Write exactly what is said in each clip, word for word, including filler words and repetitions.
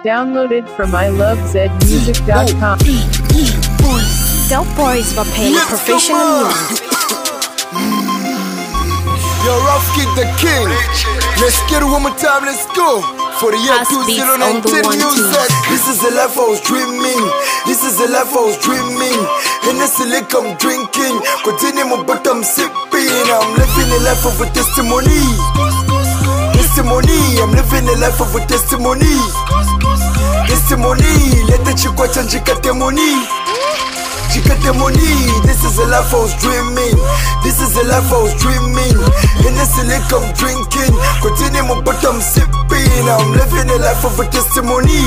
Downloaded from I love Z music dot com. Dope Boys Vapele Professional Music. Yo, Rough Kid the King. Let's get it one more time, let's go. For the year twenty nineteen music. This is the life I was dreaming. This is the life I was dreaming. Hennessy lick I'm drinking. Continue my but I'm sipping. I'm living a life of a testimony. Testimony, I'm living a life of a testimony. Testimony, let the chikwa chanjika temoni. Chikatemoni, this is the life I was dreaming. This is the life I was dreaming. Hennessy lick I'm drinking. Continue my but I'm sipping. I'm living a life of a testimony.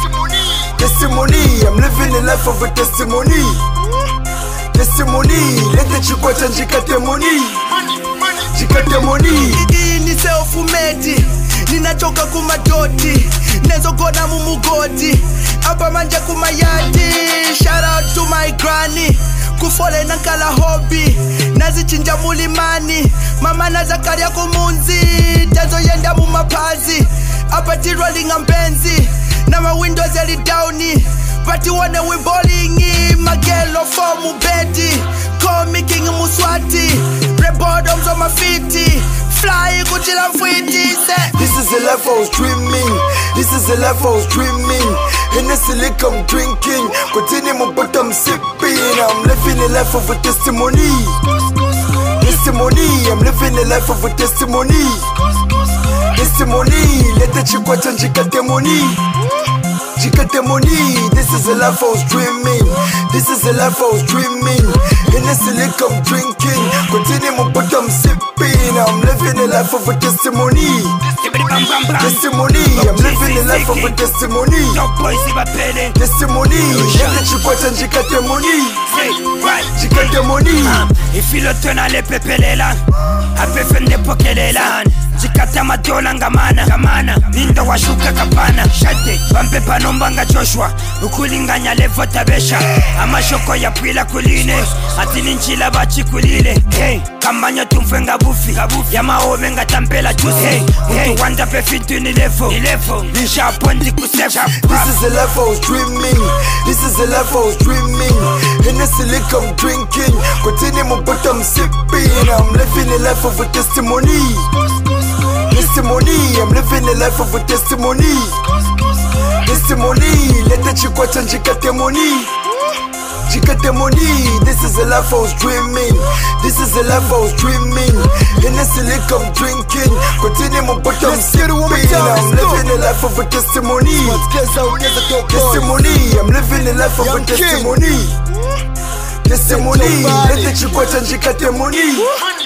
Testimony, I'm living a life of a testimony. Testimony, let the chikwa chanjika temoni. Chikatemoni. Ni self-made, ninachoka kumadoti, nezogona mumugoti, apa manja kumayati. Shout out to my granny, kufole nankala hobby, nazichinja mulimani, mama na Zakaria kumunzi, tazo yenda mumapazi, apa tiroli ngambenzi, na ma windows yali downi, pati wane we bowlingi, magelo for mubeti, call me king muswati, red bottoms on my feety. Fly, go chill and fweety. This is the life I was dreaming. This is the life I was dreaming. Hennessy lick I'm drinking. Continue my but I'm sipping. I'm living a life of a testimony. Testimony, I'm living a life of a testimony. Testimony, let the chikwa chanjika temoni. Chikatemoni, this is the life I was dreaming. This is the life I was dreaming. Hennessy lick I'm drinking. Continue my but I'm sipping. I'm living a life of a testimony. Testimony, I'm living a life of a testimony. Testimony, let the chikwa chanjika temoni. Chikatemoni. Ifilo tona le pepelela, apefende pokelela. Jikata madola ngamana ngamana Nindo washuka kapana Shate Bampe panombanga Joshua Ukulinganya levo tabesha Amashoko ya pwila kuline Atili nchila bachi kulile Hey Kamanyo tumfenga bufi Yama ome nga tampela juice Hey Utu wanda pe fintu ni levo Nisha pondi kusefa This is the life I was dreaming. This is the life I was dreaming. Hennessy lick I'm drinking. Continue my but I'm sipping. I'm living a life of a testimony. Testimony, I'm living a life of a testimony. Testimony, let the chikwa chanjika temoni. Chikatemoni, this is the life I was dreaming. This is the life I was dreaming. Hennessy lick I'm drinking. Continue my but I'm sipping. I'm living a life of a testimony. Testimony, I'm living a life of a testimony. Testimony, let the chikwa chanjika temoni.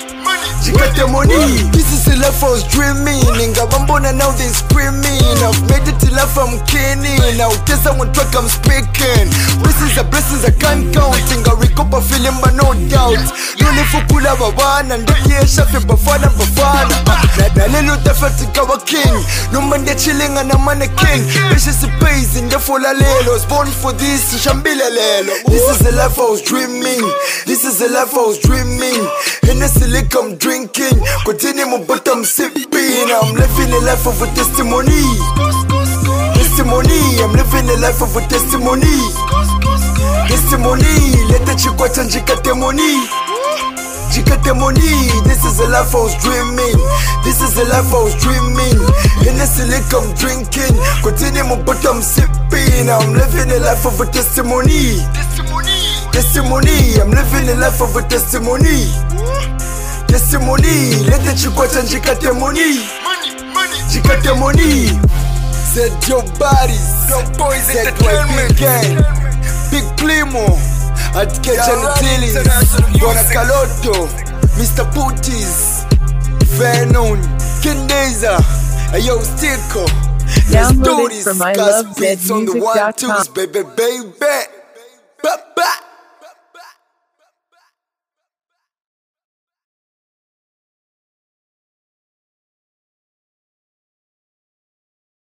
Chikatemoni, this is the life I was dreaming. Ngabambona now they screaming. I've made it to life I'm kenning. Now test someone track I'm speaking. Blessings are blessings I can't count. Nga recopa feeling but no doubt. Yule fukula babana ndiye shafe bafana bafana. Na lelo tafati kawa king. No man they chilling and I'm a king. Precious pays in the fola lelo. Born for this shambila lelo. This is the life I was dreaming. This is the life I was dreaming. Hennessy lick I'm drinking. Continue my but I'm sipping. I'm living a life of a testimony. Testimony, I'm living a life of a testimony. Testimony, let the chikwa chanjika temoni. Chikatemoni, this is the life I was dreaming. This is the life I was dreaming. Hennessy lick I'm drinking. Continue my but I'm sipping. I'm living a life of a testimony. Testimony, I'm living a life of a testimony. Testimony, let the chikwa chanjika temoni. Chikatemoni. Said your bodies, said White Gang, Big Plimo, at Ketchan Tillis, Bona Kaloto, Mister Putis, Venom, Kendeza, Ayo Sticko. Let's do this, cause beats on the one twos, baby, baby.